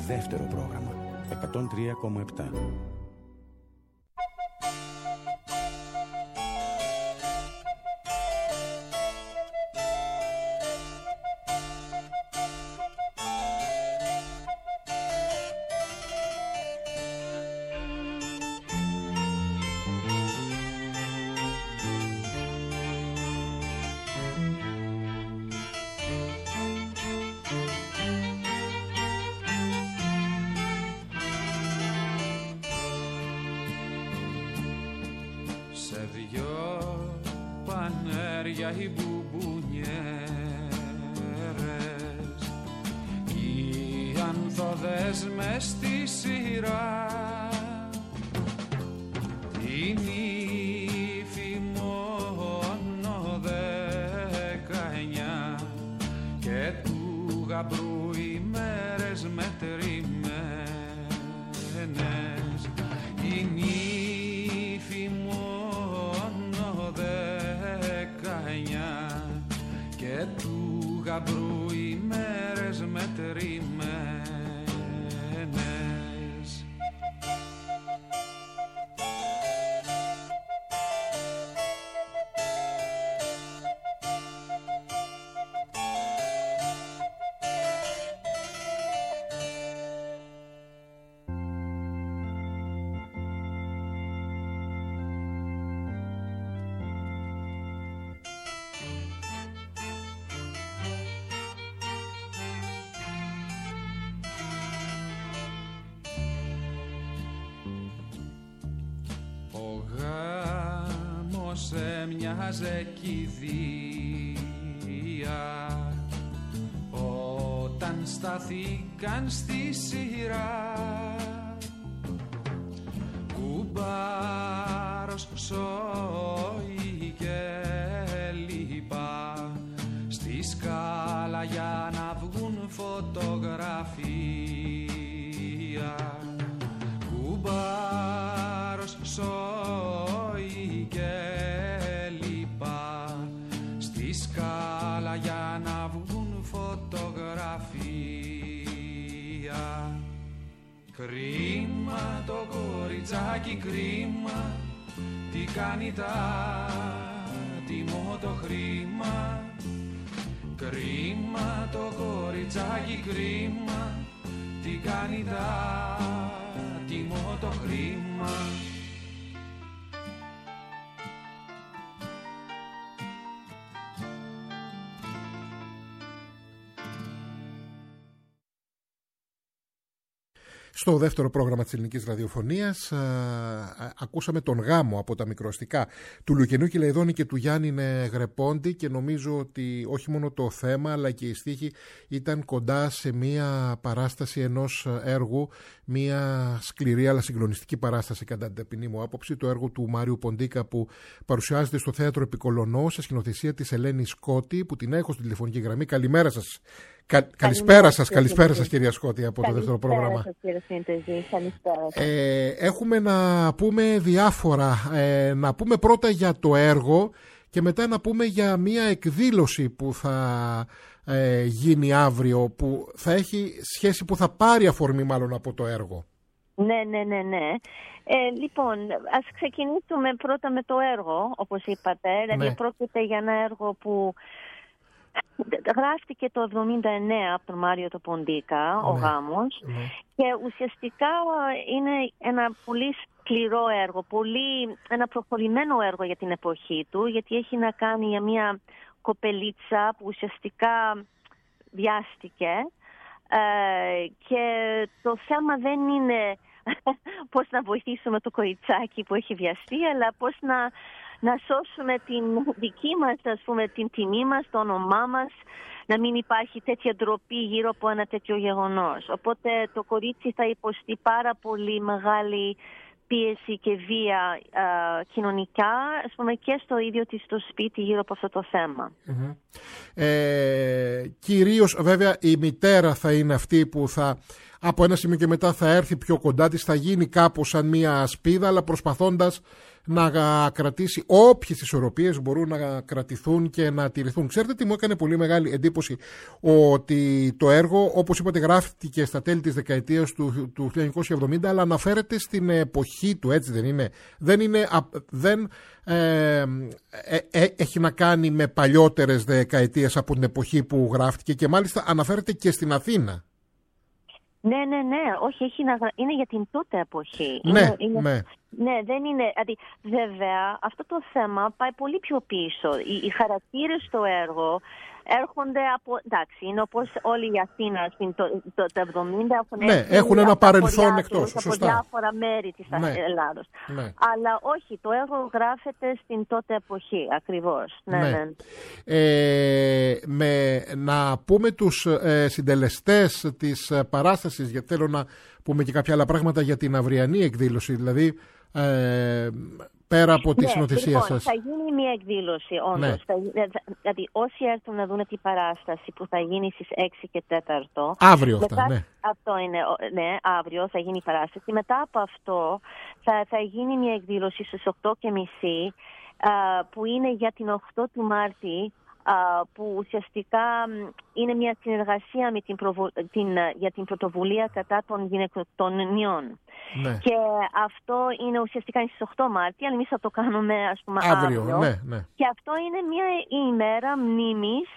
Δεύτερο πρόγραμμα 103,7. Οι μπουμπουνιέρες, οι ανθοδές μες στη σειρά, η νύφη μόνο 19 και του γαμπρού οι μέρες μετρημένες, η νύφη μόνο 19 και του γαμπρού οι μέρες μετρημένες. Μοιάζε κηδεία όταν σταθήκαν στη σειρά, κουμπάρος σόι και λίπα στη σκάλα για να βγουν φωτογραφία, κουμπάρος σόι και σκάλα για να βγουν φωτογραφία. Κρίμα το κοριτσάκι, κρίμα, τι κάνει τίμο το χρήμα. Κρίμα το κοριτσάκι, κρίμα, τι κάνει τίμο το χρήμα. Στο δεύτερο πρόγραμμα της ελληνικής ραδιοφωνίας ακούσαμε τον γάμο από τα μικροαστικά του Λουκενού Κυλαϊδόνη και του Γιάννη Νεγρεπόντη, και νομίζω ότι όχι μόνο το θέμα αλλά και η στίχη ήταν κοντά σε μια παράσταση ενός έργου, μια σκληρή αλλά συγκλονιστική παράσταση κατά την ταπεινή μου άποψη, το έργο του Μάριου Ποντίκα που παρουσιάζεται στο Θέατρο Επικολωνό σε σκηνοθεσία της Ελένης Σκότη, που την έχω στην τηλεφωνική γραμμή. Καλημέρα σας. Καλησπέρα σας κυρία Σκότη από το δεύτερο πρόγραμμα. Έχουμε να πούμε διάφορα. Να πούμε πρώτα για το έργο και μετά να πούμε για μια εκδήλωση που θα γίνει αύριο, που θα έχει σχέση, που θα πάρει αφορμή μάλλον από το έργο. Ναι. Λοιπόν, ας ξεκινήσουμε πρώτα με το έργο, όπως είπατε. Δηλαδή πρόκειται για ένα έργο που γράφτηκε το 1979 από τον Μάριο το Ποντίκα, ο γάμος, και ουσιαστικά είναι ένα πολύ σκληρό έργο, ένα προχωρημένο έργο για την εποχή του, γιατί έχει να κάνει για μια κοπελίτσα που ουσιαστικά βιάστηκε, και το θέμα δεν είναι πώς να βοηθήσουμε το κοριτσάκι που έχει βιαστεί, αλλά πώς να σώσουμε την δική μας, ας πούμε, την τιμή μας, το όνομά μας, να μην υπάρχει τέτοια ντροπή γύρω από ένα τέτοιο γεγονός. Οπότε το κορίτσι θα υποστεί πάρα πολύ μεγάλη πίεση και βία κοινωνικά, ας πούμε, και στο ίδιο της το σπίτι γύρω από αυτό το θέμα. Κυρίως βέβαια η μητέρα θα είναι αυτή που θα, από ένα σημείο και μετά θα έρθει πιο κοντά της, θα γίνει κάπως σαν μια ασπίδα, αλλά προσπαθώντας να κρατήσει όποιες ισορροπίες μπορούν να κρατηθούν και να τηρηθούν. Ξέρετε τι μου έκανε πολύ μεγάλη εντύπωση? Ότι το έργο, όπως είπατε, γράφτηκε στα τέλη της δεκαετίας του 1970, αλλά αναφέρεται στην εποχή του, έτσι δεν είναι? Δεν έχει να κάνει με παλιότερες δεκαετίες από την εποχή που γράφτηκε, και μάλιστα αναφέρεται και στην Αθήνα. Ναι, όχι, είναι για την τότε εποχή. Ναι, ναι, δεν είναι. Βέβαια, αυτό το θέμα πάει πολύ πιο πίσω. Οι χαρακτήρες στο έργο έρχονται από. Εντάξει, είναι όπως όλοι οι Αθήνα το 70 έχουν ένα παρελθόν εκτός. Από διάφορα μέρη της Ελλάδος. Ναι. Αλλά όχι, το έργο γράφεται στην τότε εποχή, ακριβώς. Ναι. Να πούμε τους συντελεστές της παράστασης, γιατί θέλω να πούμε και κάποια άλλα πράγματα για την αυριανή εκδήλωση, δηλαδή πέρα από τη συνοθεσία σας. Θα γίνει μια εκδήλωση, όντως. Δηλαδή, όσοι έρθουν να δουν την παράσταση που θα γίνει στις 6 και 4. Αύριο αυτά, ναι. Αυτό είναι, ναι, αύριο θα γίνει η παράσταση. Μετά από αυτό θα γίνει μια εκδήλωση στις 8:30, που είναι για την 8 του Μάρτη, που ουσιαστικά είναι μια συνεργασία με για την πρωτοβουλία κατά των γυναικοκτονιών. Ναι. Και αυτό είναι ουσιαστικά στις 8 Μάρτη, αλλά εμείς θα το κάνουμε, ας πούμε, αύριο. Ναι. Και αυτό είναι μια ημέρα μνήμης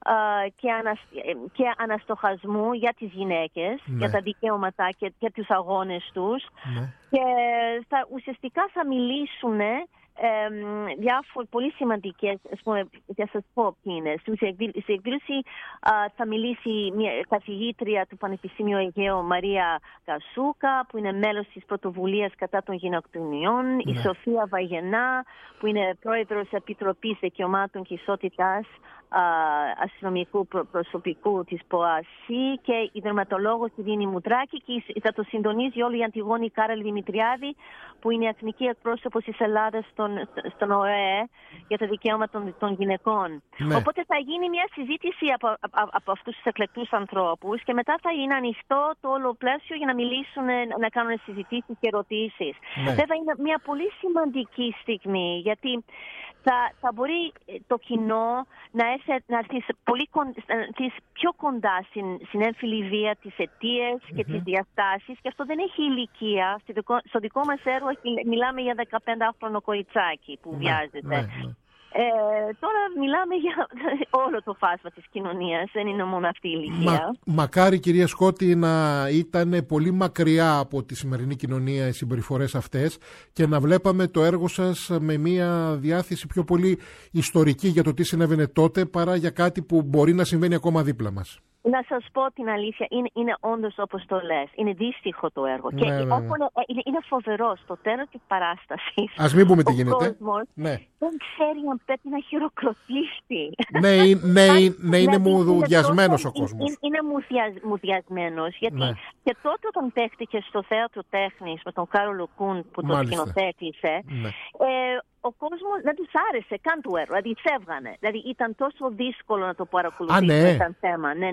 και αναστοχασμού για τις γυναίκες, για τα δικαιώματα και για τους αγώνες τους. Ναι. Και ουσιαστικά θα μιλήσουν διάφορες πολύ σημαντικές, θα σας πω ποιοι είναι. Στη εκδήλωση θα μιλήσει μια καθηγήτρια του Πανεπιστήμιου Αιγαίου, Μαρία Κασούκα, που είναι μέλος της πρωτοβουλίας κατά των γυναικοκτονιών, η Σοφία Βαγενά, που είναι πρόεδρος Επιτροπής Δικαιωμάτων και Ισότητας αστυνομικού προσωπικού της ΠΟΑΣΥ, και η δερματολόγος τη Δίνη Μουτράκη, και θα το συντονίζει όλη η Αντιγόνη Κάραλη Δημητριάδη, που είναι η εθνική εκπρόσωπος της Ελλάδας στον ΟΕΕ για τα δικαιώματα των γυναικών. Ναι. Οπότε θα γίνει μια συζήτηση από αυτούς τους εκλεκτούς ανθρώπους, και μετά θα είναι ανοιχτό το όλο πλαίσιο για να μιλήσουν, να κάνουν συζητήσεις και ερωτήσεις. Ναι. Βέβαια είναι μια πολύ σημαντική στιγμή, γιατί θα μπορεί το κοινό να έρθει πιο κοντά στην έμφυλη βία, τις αιτίες και τις διαστάσεις, και αυτό δεν έχει ηλικία. Στο δικό μας έργο μιλάμε για 15χρονο κοριτσάκι που βιάζεται. Τώρα μιλάμε για όλο το φάσμα της κοινωνίας, δεν είναι μόνο αυτή η ηλικία. Μακάρι, κυρία Σκώτη, να ήταν πολύ μακριά από τη σημερινή κοινωνία οι συμπεριφορές αυτές, και να βλέπαμε το έργο σας με μια διάθεση πιο πολύ ιστορική για το τι συνέβαινε τότε, παρά για κάτι που μπορεί να συμβαίνει ακόμα δίπλα μας. Να σας πω την αλήθεια, είναι όντως όπως το λες. Είναι δύστιχο το έργο. Και είναι φοβερό στο τέλος της παράστασης. Ας μην πούμε τι γίνεται. Ο κόσμος δεν ξέρει αν πρέπει να χειροκροτήσει. Ναι, είναι μουδιασμένος ο κόσμος. Είναι μουδιασμένος. Γιατί και τότε όταν παίχτηκε στο Θέατρο Τέχνης με τον Κάρολο Κούν, που το σκηνοθέτησε, ο κόσμος δεν τους άρεσε καν του έργου. Δηλαδή φεύγανε. Δηλαδή ήταν τόσο δύσκολο να το παρακολουθήσουμε σαν θέμα. Ναι.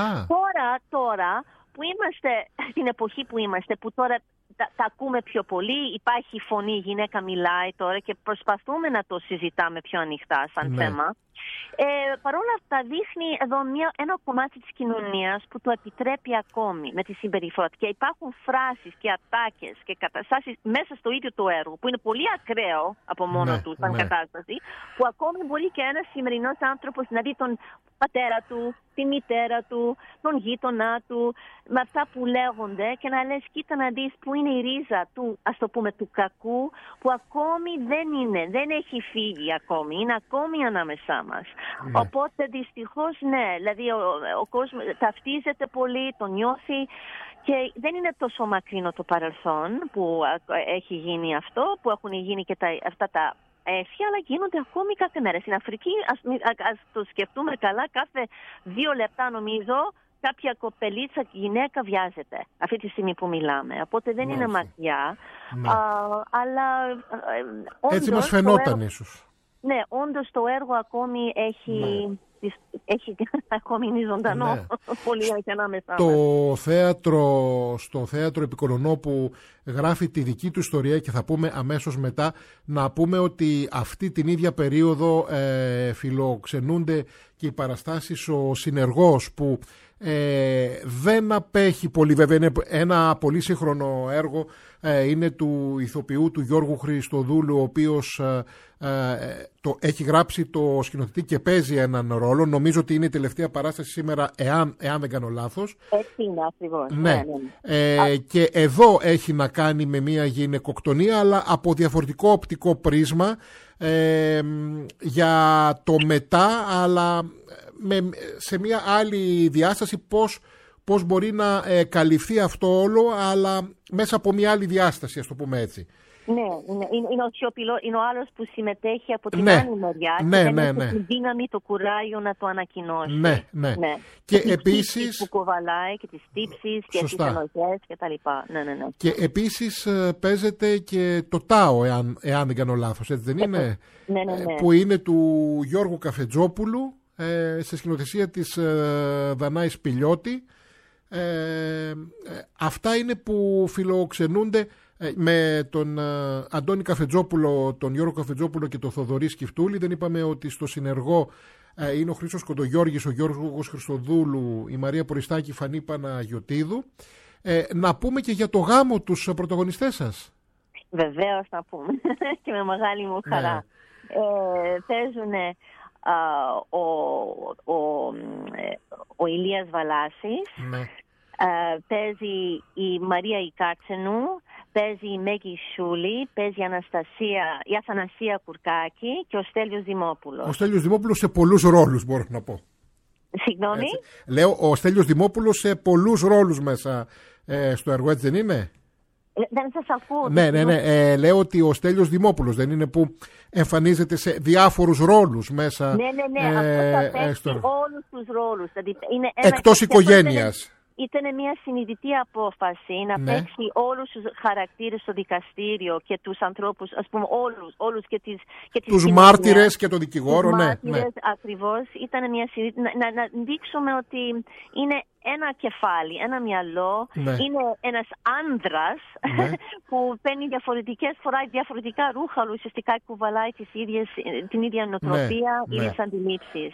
Τώρα που είμαστε στην εποχή που είμαστε, που τώρα τα ακούμε πιο πολύ, υπάρχει φωνή, η γυναίκα μιλάει τώρα, και προσπαθούμε να το συζητάμε πιο ανοιχτά σαν θέμα. Παρ' όλα αυτά δείχνει εδώ ένα κομμάτι της κοινωνίας που το επιτρέπει ακόμη με τη συμπεριφορά. Και υπάρχουν φράσεις και ατάκες και καταστάσεις μέσα στο ίδιο το έργο, που είναι πολύ ακραίο από μόνο του σαν κατάσταση, που ακόμη μπορεί και ένας σημερινός άνθρωπος να δει τον πατέρα του, τη μητέρα του, τον γείτονά του, με αυτά που λέγονται, και να λες, κοίτα να δεις που είναι η ρίζα του, ας το πούμε, του κακού, που ακόμη δεν έχει φύγει ακόμη, είναι ακόμη ανάμεσά μας. Οπότε δυστυχώς δηλαδή ο κόσμος ταυτίζεται πολύ, το νιώθει, και δεν είναι τόσο μακρινό το παρελθόν που έχει γίνει αυτό, που έχουν γίνει και αυτά τα έσχια, αλλά γίνονται ακόμη κάθε μέρα. Στην Αφρική, ας το σκεφτούμε καλά, κάθε 2 λεπτά νομίζω κάποια κοπελίτσα, γυναίκα βιάζεται αυτή τη στιγμή που μιλάμε. Οπότε δεν είναι μακριά. Αλλά έτσι μας φαινόταν ίσως. Ναι, όντως το έργο ακόμη έχω μείνει ζωντανό πολύ ανάμεσα. Στο θέατρο Επικολονό που γράφει τη δική του ιστορία και θα πούμε αμέσως μετά, να πούμε ότι αυτή την ίδια περίοδο φιλοξενούνται και οι παραστάσεις Ο Συνεργός, που δεν απέχει πολύ, βέβαια είναι ένα πολύ σύγχρονο έργο, είναι του ηθοποιού του Γιώργου Χριστοδούλου, ο οποίος έχει γράψει το σκηνοθετή και παίζει έναν ρόλο. Νομίζω ότι είναι η τελευταία παράσταση σήμερα, εάν δεν κάνω λάθος. Έτσι είναι ακριβώς. Ναι. Και εδώ έχει να κάνει με μια γυναικοκτονία, αλλά από διαφορετικό οπτικό πρίσμα, για το μετά, αλλά σε μια άλλη διάσταση, πώς μπορεί να καλυφθεί αυτό όλο, αλλά μέσα από μια άλλη διάσταση, ας το πούμε έτσι. Ναι, είναι ο σιωπηλό, είναι ο άλλος που συμμετέχει από την άλλη μεριά και έχει την δύναμη, το κουράγιο να το ανακοινώσει. Ναι. Και επίσης που κουβαλάει και τις τύψεις και τις ενοχές και τα λοιπά. Ναι. Και επίσης παίζεται και το Τάο, εάν δεν κάνω λάθος, έτσι δεν είναι? Ναι. Που είναι του Γιώργου Καφετζόπουλου, σε σκηνοθεσία της Δανάη Σπηλιώτη. Αυτά είναι που φιλοξενούνται με τον Αντώνη Καφετζόπουλο, τον Γιώργο Καφετζόπουλο και τον Θοδωρή Σκυφτούλη. Δεν είπαμε ότι στο Συνεργό είναι ο Χρήστος Κοντογιώργης, ο Γιώργος Χριστοδούλου, η Μαρία Ποριστάκη, η Φανή Παναγιωτίδου. Να πούμε και για το γάμο τους πρωταγωνιστές σας. Βεβαίως να πούμε και με μεγάλη μου χαρά. Παίζουν ο Ηλίας Βαλάσης, παίζει η Μαρία Ικάτσενου, παίζει η Μέγη Σούλη, παίζει η Αθανασία Κουρκάκη και ο Στέλιος Δημόπουλος. Ο Στέλιος Δημόπουλος σε πολλούς ρόλους, μπορώ να πω. Συγγνώμη? Λέω, ο Στέλιος Δημόπουλος σε πολλούς ρόλους μέσα στο έργο, έτσι δεν είναι? Δεν σας ακούω. Ναι. Λέω ότι ο Στέλιος Δημόπουλος δεν είναι που εμφανίζεται σε διάφορους ρόλους μέσα? Ναι. Αυτό θα παίξει όλους τους ρόλους. Δηλαδή, εκτός οικογένειας. Ήταν μια συνειδητή απόφαση να παίξει όλους τους χαρακτήρες στο δικαστήριο και τους ανθρώπους, ας πούμε όλους και τις τους μάρτυρες και τον δικηγόρο. Μάρτυρες, ακριβώς. Ήταν μια συνειδητή, να δείξουμε ότι είναι ένα κεφάλι, ένα μυαλό, είναι ένας άνδρας που παίρνει φοράει διαφορετικά ρούχα, αλλά ουσιαστικά κουβαλάει την ίδια νοοτροπία, ίδιες αντιλήψεις.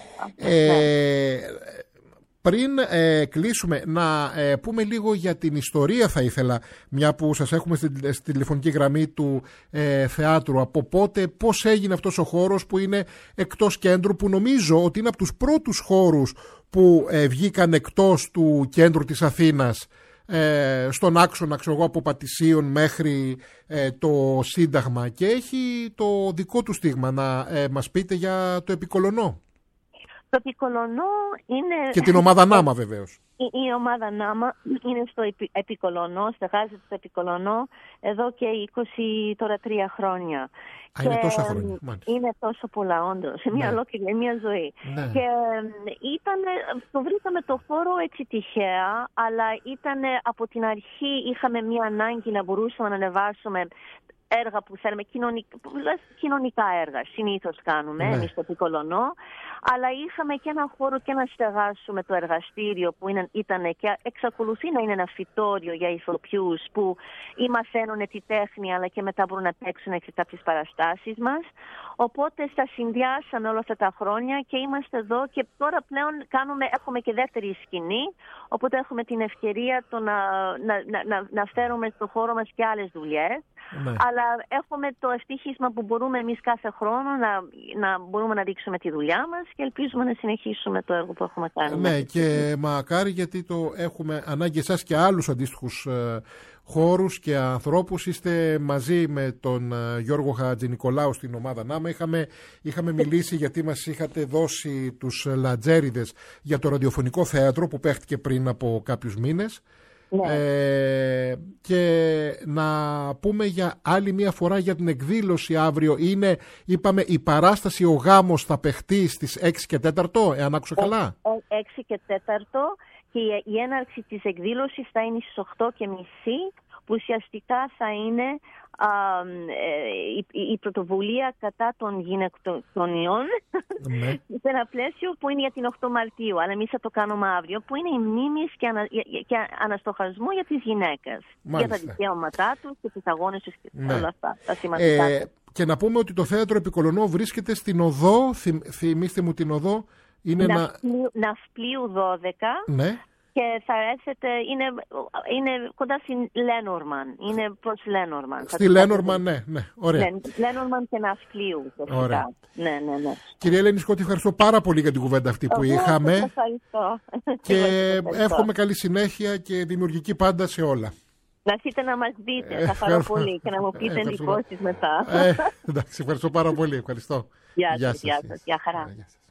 Πριν κλείσουμε, να πούμε λίγο για την ιστορία, θα ήθελα, μια που σας έχουμε στη τηλεφωνική γραμμή του θεάτρου. Από πότε, πώς έγινε αυτός ο χώρος που είναι εκτός κέντρου, που νομίζω ότι είναι από τους πρώτους χώρους που βγήκαν εκτός του κέντρου της Αθήνας, στον άξονα, από Πατησίων μέχρι το Σύνταγμα, και έχει το δικό του στίγμα. Να μας πείτε για το Επικολονό. Το Επικολονό είναι... Και την ομάδα Νάμα βεβαίως. Η ομάδα Νάμα είναι στο Επικολονό, στεγάζεται στο Επικολονό εδώ και 23 χρόνια. Είναι τόσα χρόνια. Είναι τόσο πολλά, όντως. Σε μια ολόκληρη, μια ζωή. Ναι. Και το βρήκαμε το χώρο έτσι τυχαία, αλλά από την αρχή είχαμε μια ανάγκη να μπορούσαμε να ανεβάσουμε έργα που θέλουμε, κοινωνικά έργα συνήθως κάνουμε εμείς στο Επικολονό, αλλά είχαμε και ένα χώρο και να στεγάσουμε το εργαστήριο που ήταν και εξακολουθεί να είναι ένα φυτόριο για ηθοποιούς που ή μαθαίνουν τη τέχνη αλλά και μετά μπορούν να παίξουν και κάποιες παραστάσεις μας. Οπότε στα συνδυάσαμε όλα αυτά τα χρόνια και είμαστε εδώ και τώρα πλέον έχουμε και δεύτερη σκηνή, οπότε έχουμε την ευκαιρία να φέρουμε στο χώρο μας και άλλες δουλειές. Αλλά έχουμε το ευτύχισμα που μπορούμε εμείς κάθε χρόνο να μπορούμε να δείξουμε τη δουλειά μας και ελπίζουμε να συνεχίσουμε το έργο που έχουμε κάνει. Ναι, και μακάρι, γιατί το έχουμε ανάγκη εσάς και άλλους αντίστοιχους χώρους και ανθρώπους. Είστε μαζί με τον Γιώργο Χατζηνικολάου στην ομάδα Νάμα. Είχαμε μιλήσει, γιατί μας είχατε δώσει τους Λατζέριδες για το ραδιοφωνικό θέατρο που παίχτηκε πριν από κάποιους μήνες. Και να πούμε για άλλη μια φορά για την εκδήλωση αύριο. Είναι, είπαμε, η παράσταση Ο Γάμος θα παιχτεί στις 6 και 4, εάν άκουσα καλά. 6 και 4 και η έναρξη της εκδήλωσης θα είναι στις 8:30, που ουσιαστικά θα είναι η πρωτοβουλία κατά των γυναικοκτονιών σε ένα πλαίσιο που είναι για την 8 Μαρτίου, αλλά εμείς θα το κάνουμε αύριο, που είναι η μνήμης και αναστοχασμό για τις γυναίκες, για τα δικαιώματά τους και τις αγώνες τους και όλα αυτά τα σημαντικά. Και να πούμε ότι το Θέατρο Επικολωνό βρίσκεται στην οδό, θυμίστε μου την οδό, είναι Ναυπλίου 12. Ναι. Και θα έρθετε, είναι κοντά στην Λένορμαν, είναι προς Λένορμαν. Στη Λένορμαν, ναι, ωραία. Ναι, Λένορμαν και Ναυπλίου, ωραία. Ναι. Κυρία Ελένη Σκότη, ευχαριστώ πάρα πολύ για την κουβέντα αυτή που είχαμε. Ευχαριστώ. Και εύχομαι καλή συνέχεια και δημιουργική πάντα σε όλα. Να έρθετε να μας δείτε, θα χαρώ πολύ και να μου πείτε εντυπώσεις μετά. Εντάξει, ευχαριστώ πάρα πολύ, ευχαριστώ. Γεια σας, γεια χαρά.